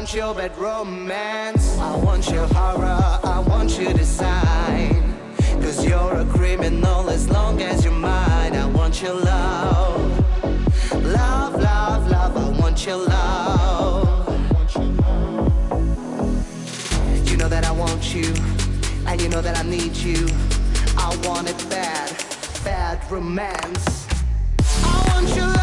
want your bad romance. I want your horror, I want your design. Cause you're a criminal as long as you're mine. I want your love. Love, love, love, I want your love. You know that I want you, and you know that I need you. I want it bad, bad romance. I want your